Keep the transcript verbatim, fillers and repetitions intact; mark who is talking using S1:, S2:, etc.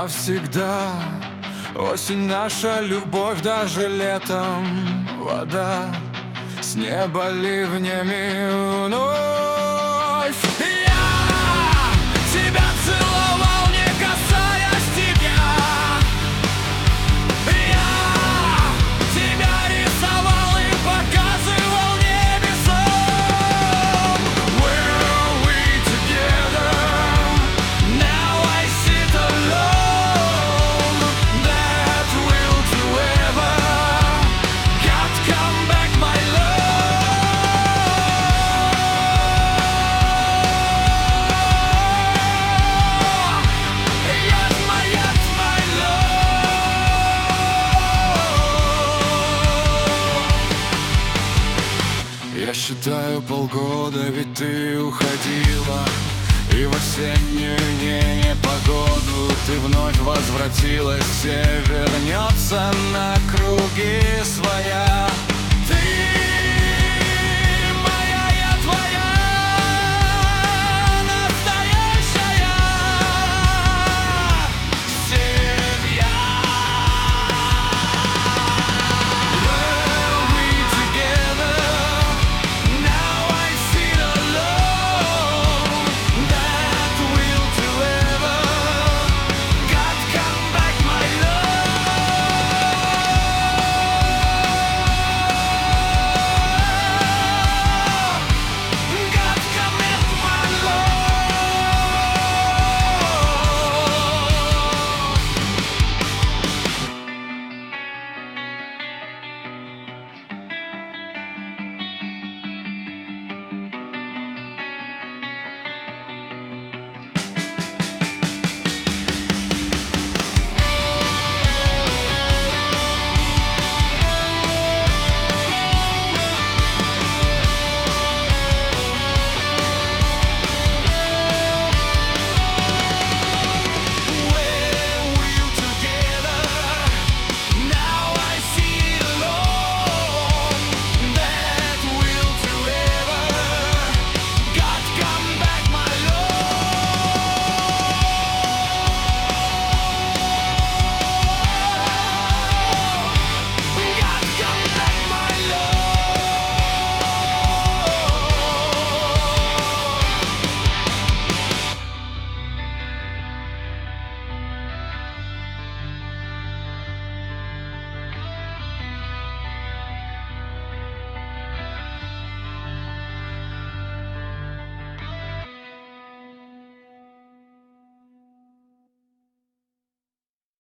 S1: навсегда. Осень наша любовь, даже летом вода с неба ливнями вновь. Я тебя целовал, не касаясь тебя. Я тебя рисовал и показывал небесам. Were we together? Now I sit alone. That will to ever. God, come back, my love. Yes, my, yes, my love. Я считаю полгода, ведь ты уходила, и в осеннюю непогоду ты вновь возвратилась. Все вернется на круги своя.